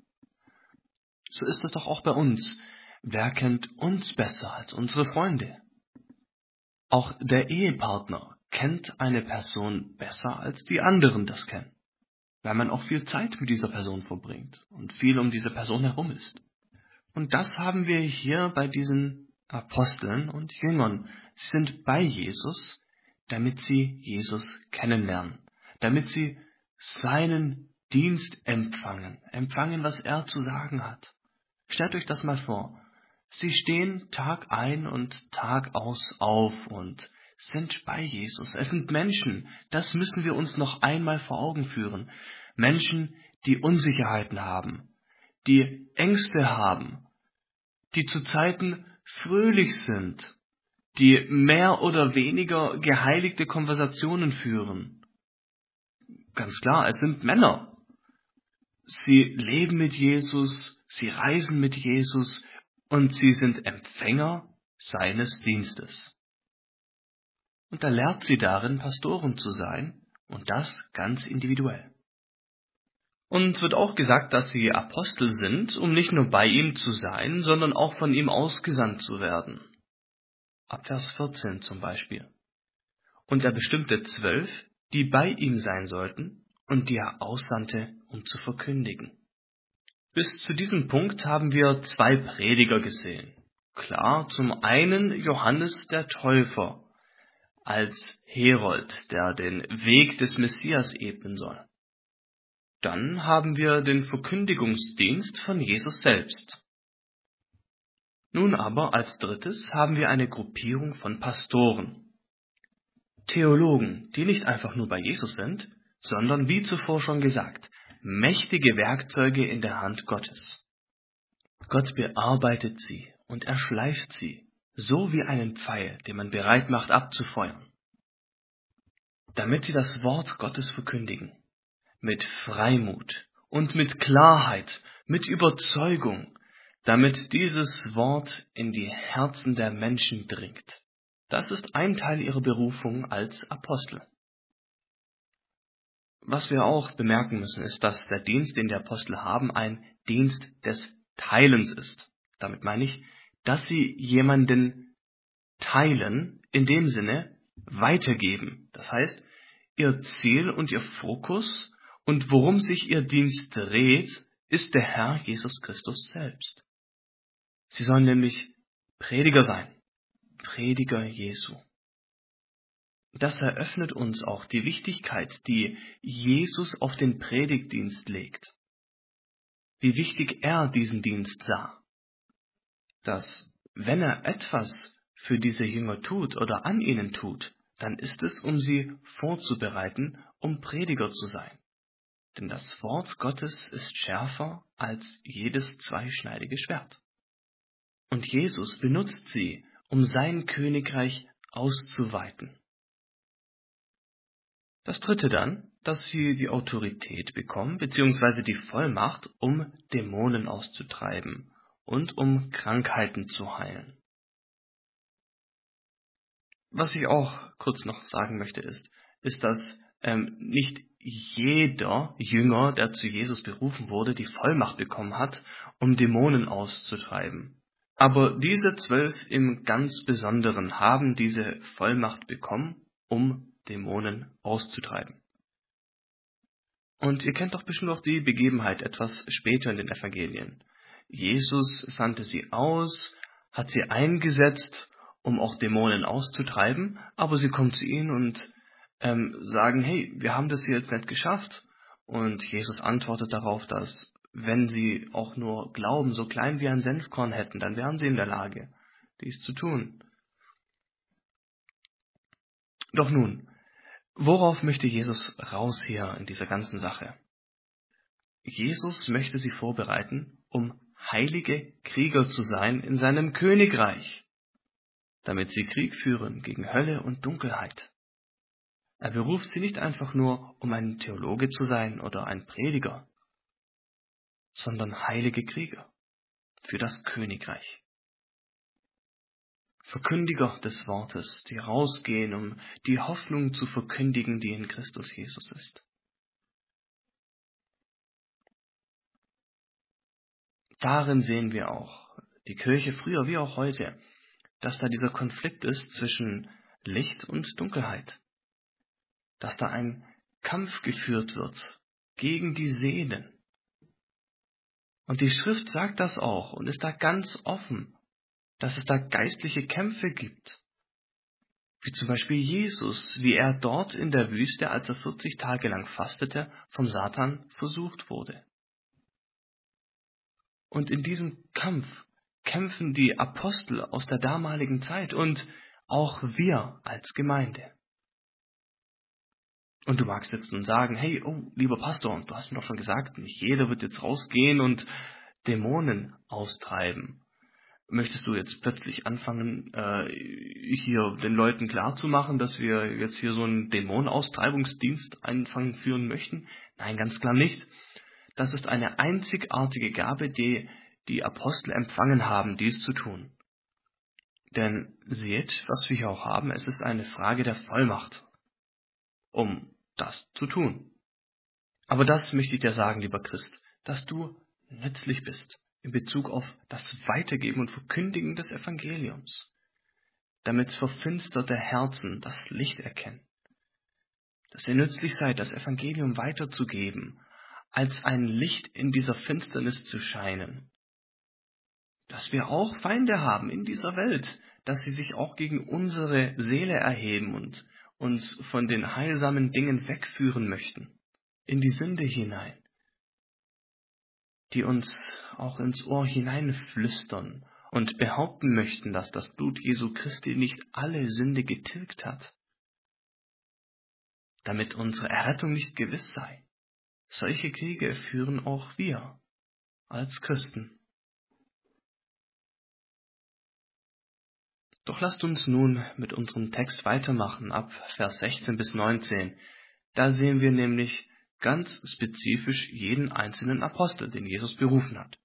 So ist es doch auch bei uns. Wer kennt uns besser als unsere Freunde? Auch der Ehepartner kennt eine Person besser als die anderen das kennen, weil man auch viel Zeit mit dieser Person verbringt und viel um diese Person herum ist. Und das haben wir hier bei diesen Aposteln und Jüngern. Sie sind bei Jesus, damit sie Jesus kennenlernen, damit sie seinen Dienst empfangen, empfangen, was er zu sagen hat. Stellt euch das mal vor. Sie stehen Tag ein und Tag aus auf und sind bei Jesus. Es sind Menschen, das müssen wir uns noch einmal vor Augen führen. Menschen, die Unsicherheiten haben, die Ängste haben, die zu Zeiten fröhlich sind, die mehr oder weniger geheiligte Konversationen führen. Ganz klar, es sind Männer. Sie leben mit Jesus, sie reisen mit Jesus und sie sind Empfänger seines Dienstes. Und er lehrt sie darin, Pastoren zu sein, und das ganz individuell. Und wird auch gesagt, dass sie Apostel sind, um nicht nur bei ihm zu sein, sondern auch von ihm ausgesandt zu werden. Ab Vers vierzehn zum Beispiel. Und er bestimmte zwölf, die bei ihm sein sollten und die er aussandte, um zu verkündigen. Bis zu diesem Punkt haben wir zwei Prediger gesehen. Klar, zum einen Johannes der Täufer als Herold, der den Weg des Messias ebnen soll. Dann haben wir den Verkündigungsdienst von Jesus selbst. Nun aber als drittes haben wir eine Gruppierung von Pastoren. Theologen, die nicht einfach nur bei Jesus sind, sondern wie zuvor schon gesagt, mächtige Werkzeuge in der Hand Gottes. Gott bearbeitet sie und erschleift sie, so wie einen Pfeil, den man bereit macht abzufeuern, damit sie das Wort Gottes verkündigen, mit Freimut und mit Klarheit, mit Überzeugung, damit dieses Wort in die Herzen der Menschen dringt. Das ist ein Teil ihrer Berufung als Apostel. Was wir auch bemerken müssen, ist, dass der Dienst, den die Apostel haben, ein Dienst des Teilens ist. Damit meine ich, dass sie jemanden teilen, in dem Sinne weitergeben. Das heißt, ihr Ziel und ihr Fokus und worum sich ihr Dienst dreht, ist der Herr Jesus Christus selbst. Sie sollen nämlich Prediger sein, Prediger Jesu. Das eröffnet uns auch die Wichtigkeit, die Jesus auf den Predigtdienst legt. Wie wichtig er diesen Dienst sah. Dass, wenn er etwas für diese Jünger tut oder an ihnen tut, dann ist es, um sie vorzubereiten, um Prediger zu sein. Denn das Wort Gottes ist schärfer als jedes zweischneidige Schwert. Und Jesus benutzt sie, um sein Königreich auszuweiten. Das dritte dann, dass sie die Autorität bekommen, beziehungsweise die Vollmacht, um Dämonen auszutreiben und um Krankheiten zu heilen. Was ich auch kurz noch sagen möchte, ist, ist, dass ähm, nicht jeder Jünger, der zu Jesus berufen wurde, die Vollmacht bekommen hat, um Dämonen auszutreiben. Aber diese zwölf im ganz Besonderen haben diese Vollmacht bekommen, um Dämonen auszutreiben. Und ihr kennt doch bestimmt auch die Begebenheit etwas später in den Evangelien. Jesus sandte sie aus, hat sie eingesetzt, um auch Dämonen auszutreiben, aber sie kommen zu ihnen und ähm, sagen, hey, wir haben das hier jetzt nicht geschafft. Und Jesus antwortet darauf, dass wenn sie auch nur Glauben, so klein wie ein Senfkorn hätten, dann wären sie in der Lage, dies zu tun. Doch nun, worauf möchte Jesus raus hier in dieser ganzen Sache? Jesus möchte sie vorbereiten, um heilige Krieger zu sein in seinem Königreich, damit sie Krieg führen gegen Hölle und Dunkelheit. Er beruft sie nicht einfach nur, um ein Theologe zu sein oder ein Prediger, sondern heilige Krieger für das Königreich. Verkündiger des Wortes, die rausgehen, um die Hoffnung zu verkündigen, die in Christus Jesus ist. Darin sehen wir auch, die Kirche früher wie auch heute, dass da dieser Konflikt ist zwischen Licht und Dunkelheit. Dass da ein Kampf geführt wird gegen die Seelen. Und die Schrift sagt das auch und ist da ganz offen, dass es da geistliche Kämpfe gibt. Wie zum Beispiel Jesus, wie er dort in der Wüste, als er vierzig Tage lang fastete, vom Satan versucht wurde. Und in diesem Kampf kämpfen die Apostel aus der damaligen Zeit und auch wir als Gemeinde. Und du magst jetzt nun sagen, hey, oh, lieber Pastor, du hast mir doch schon gesagt, nicht jeder wird jetzt rausgehen und Dämonen austreiben. Möchtest du jetzt plötzlich anfangen, äh, hier den Leuten klarzumachen, dass wir jetzt hier so einen Dämonenaustreibungsdienst anfangen führen möchten? Nein, ganz klar nicht. Das ist eine einzigartige Gabe, die die Apostel empfangen haben, dies zu tun. Denn seht, was wir hier auch haben, es ist eine Frage der Vollmacht, um das zu tun. Aber das möchte ich dir sagen, lieber Christ, dass du nützlich bist in Bezug auf das Weitergeben und Verkündigen des Evangeliums, damit verfinsterte Herzen das Licht erkennen, dass ihr nützlich seid, das Evangelium weiterzugeben, als ein Licht in dieser Finsternis zu scheinen, dass wir auch Feinde haben in dieser Welt, dass sie sich auch gegen unsere Seele erheben und uns von den heilsamen Dingen wegführen möchten, in die Sünde hinein, die uns auch ins Ohr hineinflüstern und behaupten möchten, dass das Blut Jesu Christi nicht alle Sünde getilgt hat, damit unsere Errettung nicht gewiss sei. Solche Kriege führen auch wir als Christen. Doch lasst uns nun mit unserem Text weitermachen, ab Vers sechzehn bis neunzehn. Da sehen wir nämlich ganz spezifisch jeden einzelnen Apostel, den Jesus berufen hat.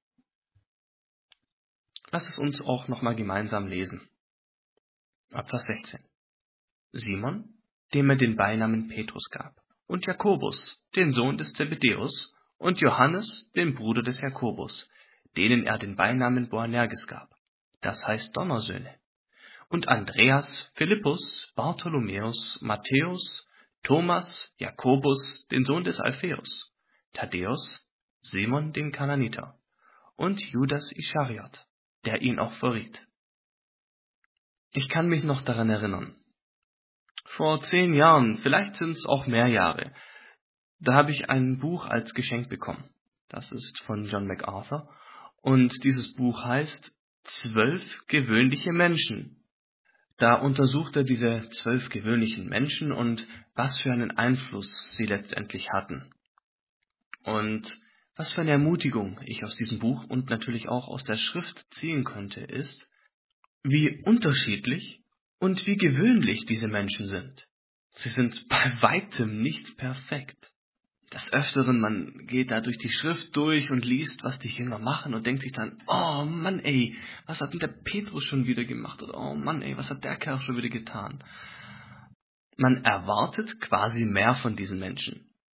Lass es uns auch nochmal gemeinsam lesen. Ab Vers sechzehn. Simon, dem er den Beinamen Petrus gab, und Jakobus, den Sohn des Zebedäus, und Johannes, den Bruder des Jakobus, denen er den Beinamen Boanerges gab, das heißt Donnersöhne, und Andreas, Philippus, Bartholomäus, Matthäus, Thomas, Jakobus, den Sohn des Alpheus, Thaddäus, Simon den Kananiter und Judas Ischariot, der ihn auch verriet. Ich kann mich noch daran erinnern. Vor zehn Jahren, vielleicht sind es auch mehr Jahre, da habe ich ein Buch als Geschenk bekommen. Das ist von John MacArthur und dieses Buch heißt Zwölf gewöhnliche Menschen. Da untersucht er diese zwölf gewöhnlichen Menschen und was für einen Einfluss sie letztendlich hatten. Und was für eine Ermutigung ich aus diesem Buch und natürlich auch aus der Schrift ziehen könnte, ist, wie unterschiedlich und wie gewöhnlich diese Menschen sind. Sie sind bei weitem nicht perfekt. Des Öfteren, man geht da durch die Schrift durch und liest, was die Jünger machen und denkt sich dann, oh Mann ey, was hat denn der Petrus schon wieder gemacht? Oder oh Mann ey, was hat der Kerl schon wieder getan? Man erwartet quasi mehr von diesen Menschen.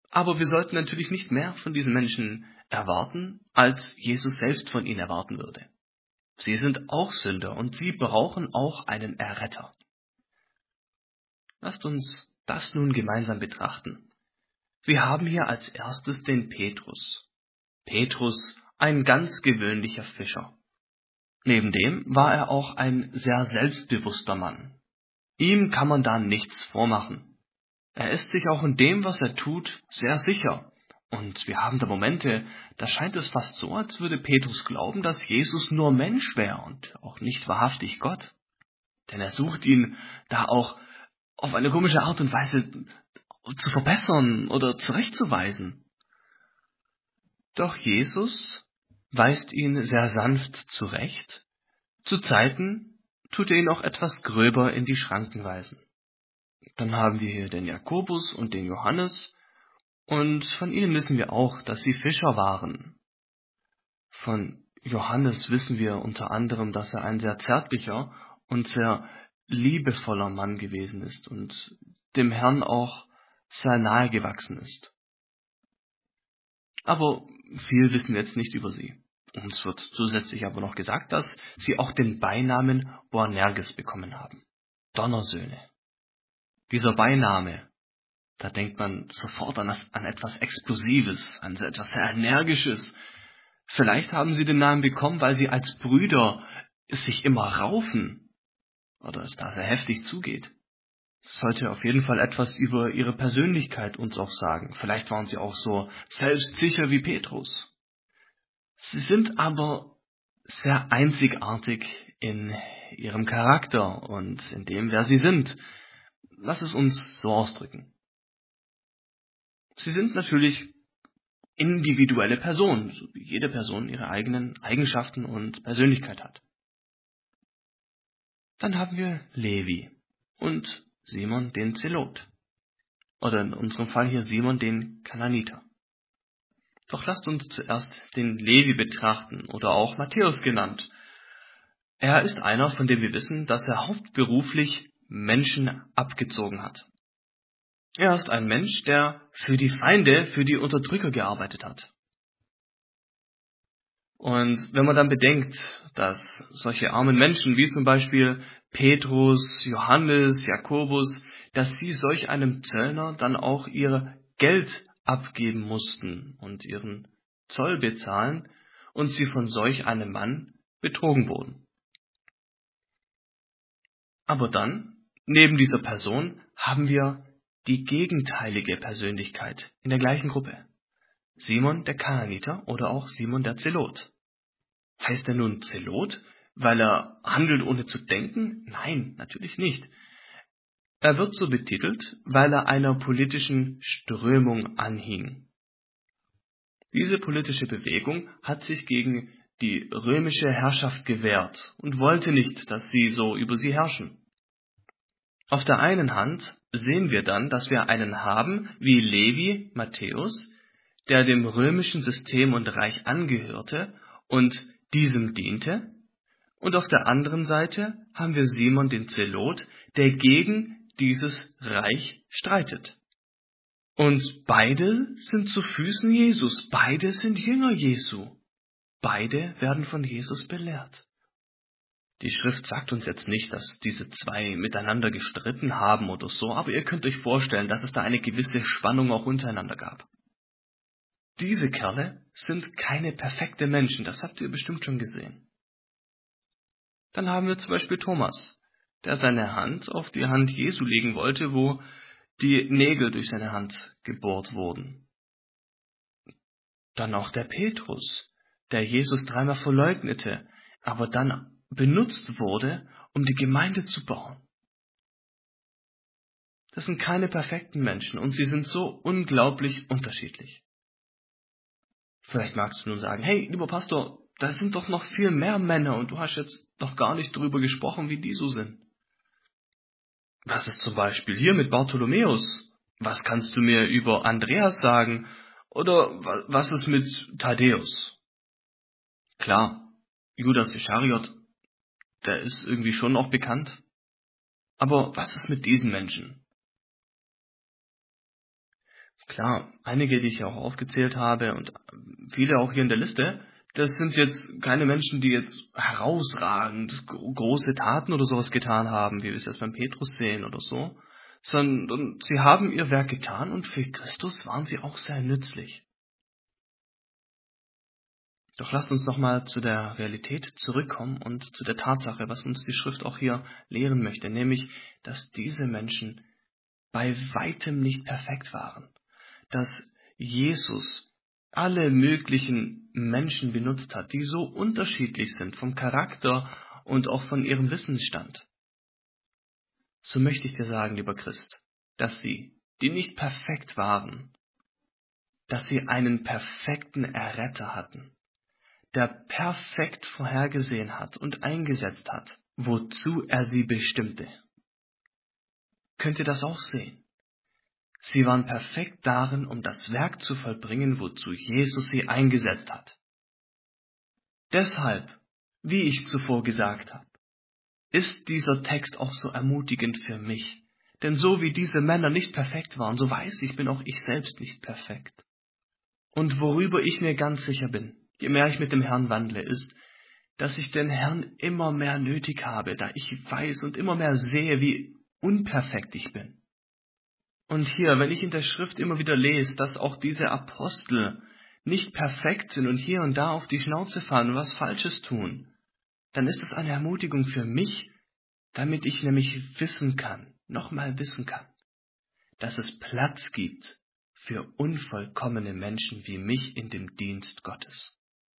Aber wir sollten natürlich nicht mehr von diesen Menschen erwarten, als Jesus selbst von ihnen erwarten würde. Sie sind auch Sünder und sie brauchen auch einen Erretter. Lasst uns das nun gemeinsam betrachten. Wir haben hier als erstes den Petrus. Petrus, ein ganz gewöhnlicher Fischer. Neben dem war er auch ein sehr selbstbewusster Mann. Ihm kann man da nichts vormachen. Er ist sich auch in dem, was er tut, sehr sicher. Und wir haben da Momente, da scheint es fast so, als würde Petrus glauben, dass Jesus nur Mensch wäre und auch nicht wahrhaftig Gott. Denn er sucht ihn da auch auf eine komische Art und Weise zu verbessern oder zurechtzuweisen. Doch Jesus weist ihn sehr sanft zurecht. Zu Zeiten tut er ihn auch etwas gröber in die Schranken weisen. Dann haben wir hier den Jakobus und den Johannes, und von ihnen wissen wir auch, dass sie Fischer waren. Von Johannes wissen wir unter anderem, dass er ein sehr zärtlicher und sehr liebevoller Mann gewesen ist und dem Herrn auch sehr nahe gewachsen ist. Aber viel wissen wir jetzt nicht über sie. Uns wird zusätzlich aber noch gesagt, dass sie auch den Beinamen Boanerges bekommen haben. Donnersöhne. Dieser Beiname, da denkt man sofort an, an etwas Explosives, an etwas sehr Energisches. Vielleicht haben sie den Namen bekommen, weil sie als Brüder sich immer raufen oder es da sehr heftig zugeht. Das sollte auf jeden Fall etwas über ihre Persönlichkeit uns auch sagen. Vielleicht waren sie auch so selbstsicher wie Petrus. Sie sind aber sehr einzigartig in ihrem Charakter und in dem, wer sie sind. Lass es uns so ausdrücken. Sie sind natürlich individuelle Personen, so wie jede Person ihre eigenen Eigenschaften und Persönlichkeit hat. Dann haben wir Levi und Simon den Zelot. Oder in unserem Fall hier Simon den Kananiter. Doch lasst uns zuerst den Levi betrachten oder auch Matthäus genannt. Er ist einer, von dem wir wissen, dass er hauptberuflich Menschen abgezogen hat. Er ist ein Mensch, der für die Feinde, für die Unterdrücker gearbeitet hat. Und wenn man dann bedenkt, dass solche armen Menschen wie zum Beispiel Petrus, Johannes, Jakobus, dass sie solch einem Zöllner dann auch ihr Geld abgeben mussten und ihren Zoll bezahlen und sie von solch einem Mann betrogen wurden. Aber dann, neben dieser Person, haben wir die gegenteilige Persönlichkeit in der gleichen Gruppe. Simon der Kananiter oder auch Simon der Zelot. Heißt er nun Zelot, weil er handelt ohne zu denken? Nein, natürlich nicht. Er wird so betitelt, weil er einer politischen Strömung anhing. Diese politische Bewegung hat sich gegen die römische Herrschaft gewehrt und wollte nicht, dass sie so über sie herrschen. Auf der einen Hand sehen wir dann, dass wir einen haben wie Levi Matthäus, der dem römischen System und Reich angehörte und diesem diente, und auf der anderen Seite haben wir Simon den Zelot, der gegen dieses Reich streitet. Und beide sind zu Füßen Jesus, beide sind Jünger Jesu, beide werden von Jesus belehrt. Die Schrift sagt uns jetzt nicht, dass diese zwei miteinander gestritten haben oder so, aber ihr könnt euch vorstellen, dass es da eine gewisse Spannung auch untereinander gab. Diese Kerle sind keine perfekten Menschen, das habt ihr bestimmt schon gesehen. Dann haben wir zum Beispiel Thomas, der seine Hand auf die Hand Jesu legen wollte, wo die Nägel durch seine Hand gebohrt wurden. Dann auch der Petrus, der Jesus dreimal verleugnete, aber dann benutzt wurde, um die Gemeinde zu bauen. Das sind keine perfekten Menschen und sie sind so unglaublich unterschiedlich. Vielleicht magst du nun sagen, hey, lieber Pastor, da sind doch noch viel mehr Männer und du hast jetzt noch gar nicht darüber gesprochen, wie die so sind. Was ist zum Beispiel hier mit Bartholomäus? Was kannst du mir über Andreas sagen? Oder was ist mit Thaddäus? Klar, Judas Ischariot, der ist irgendwie schon noch bekannt. Aber was ist mit diesen Menschen? Klar, einige, die ich auch aufgezählt habe und viele auch hier in der Liste, das sind jetzt keine Menschen, die jetzt herausragend gro große Taten oder sowas getan haben, wie wir es jetzt beim Petrus sehen oder so, sondern sie haben ihr Werk getan und für Christus waren sie auch sehr nützlich. Doch lasst uns nochmal zu der Realität zurückkommen und zu der Tatsache, was uns die Schrift auch hier lehren möchte, nämlich, dass diese Menschen bei weitem nicht perfekt waren, dass Jesus alle möglichen Menschen benutzt hat, die so unterschiedlich sind vom Charakter und auch von ihrem Wissensstand. So möchte ich dir sagen, lieber Christ, dass sie, die nicht perfekt waren, dass sie einen perfekten Erretter hatten, der perfekt vorhergesehen hat und eingesetzt hat, wozu er sie bestimmte. Könnt ihr das auch sehen? Sie waren perfekt darin, um das Werk zu vollbringen, wozu Jesus sie eingesetzt hat. Deshalb, wie ich zuvor gesagt habe, ist dieser Text auch so ermutigend für mich. Denn so wie diese Männer nicht perfekt waren, so weiß ich, bin auch ich selbst nicht perfekt. Und worüber ich mir ganz sicher bin, je mehr ich mit dem Herrn wandle, ist, dass ich den Herrn immer mehr nötig habe, da ich weiß und immer mehr sehe, wie unperfekt ich bin. Und hier, wenn ich in der Schrift immer wieder lese, dass auch diese Apostel nicht perfekt sind und hier und da auf die Schnauze fallen und was Falsches tun, dann ist das eine Ermutigung für mich, damit ich nämlich wissen kann, nochmal wissen kann, dass es Platz gibt für unvollkommene Menschen wie mich in dem Dienst Gottes.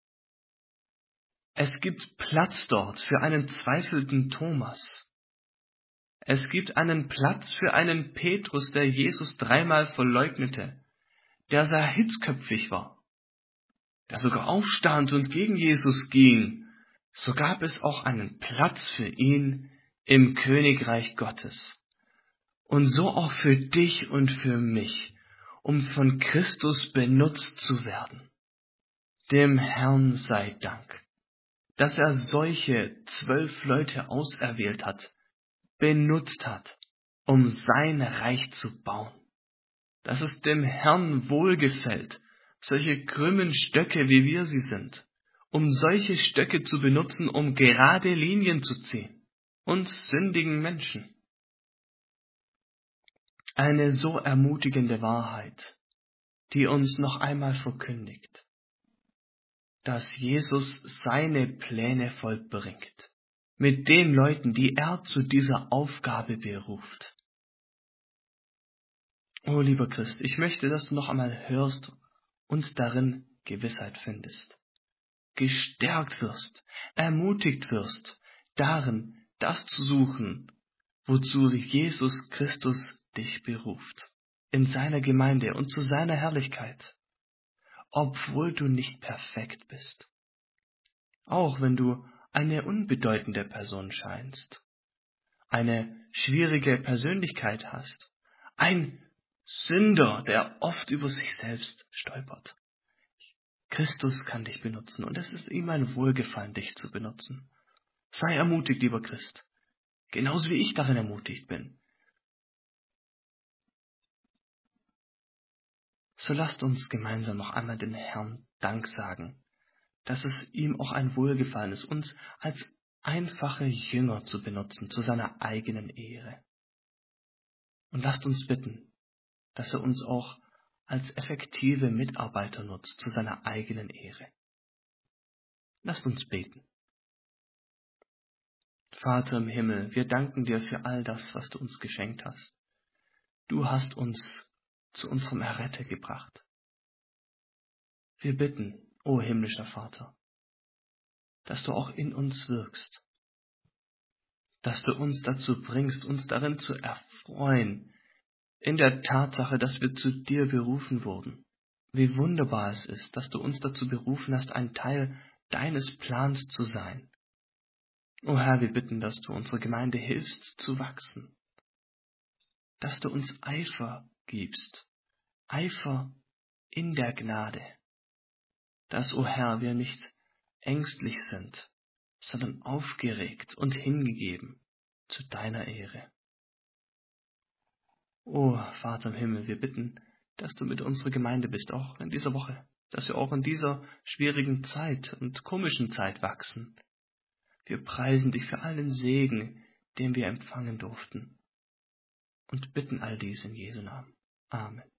Es gibt Platz dort für einen zweifelnden Thomas. Es gibt einen Platz für einen Petrus, der Jesus dreimal verleugnete, der sehr hitzköpfig war, der sogar aufstand und gegen Jesus ging. So gab es auch einen Platz für ihn im Königreich Gottes. Und so auch für dich und für mich, um von Christus benutzt zu werden. Dem Herrn sei Dank, dass er solche zwölf Leute auserwählt hat, benutzt hat, um sein Reich zu bauen. Dass es dem Herrn wohlgefällt, solche krümmen Stöcke, wie wir sie sind, um solche Stöcke zu benutzen, um gerade Linien zu ziehen, uns sündigen Menschen. Eine so ermutigende Wahrheit, die uns noch einmal verkündigt, dass Jesus seine Pläne vollbringt, mit den Leuten, die er zu dieser Aufgabe beruft. Oh, lieber Christ, ich möchte, dass du noch einmal hörst und darin Gewissheit findest, gestärkt wirst, ermutigt wirst, darin das zu suchen, wozu Jesus Christus dich beruft, in seiner Gemeinde und zu seiner Herrlichkeit, obwohl du nicht perfekt bist, auch wenn du eine unbedeutende Person scheinst, eine schwierige Persönlichkeit hast, ein Sünder, der oft über sich selbst stolpert. Christus kann dich benutzen und es ist ihm ein Wohlgefallen, dich zu benutzen. Sei ermutigt, lieber Christ, genauso wie ich darin ermutigt bin. So lasst uns gemeinsam noch einmal den Herrn Dank sagen, dass es ihm auch ein Wohlgefallen ist, uns als einfache Jünger zu benutzen, zu seiner eigenen Ehre. Und lasst uns bitten, dass er uns auch als effektive Mitarbeiter nutzt, zu seiner eigenen Ehre. Lasst uns beten. Vater im Himmel, wir danken dir für all das, was du uns geschenkt hast. Du hast uns zu unserem Erretter gebracht. Wir bitten, o himmlischer Vater, dass du auch in uns wirkst, dass du uns dazu bringst, uns darin zu erfreuen, in der Tatsache, dass wir zu dir berufen wurden. Wie wunderbar es ist, dass du uns dazu berufen hast, ein Teil deines Plans zu sein. O Herr, wir bitten, dass du unsere Gemeinde hilfst zu wachsen, dass du uns Eifer gibst, Eifer in der Gnade, dass, o Herr, wir nicht ängstlich sind, sondern aufgeregt und hingegeben zu deiner Ehre. O Vater im Himmel, wir bitten, dass du mit unserer Gemeinde bist, auch in dieser Woche, dass wir auch in dieser schwierigen Zeit und komischen Zeit wachsen. Wir preisen dich für allen Segen, den wir empfangen durften, und bitten all dies in Jesu Namen. Amen.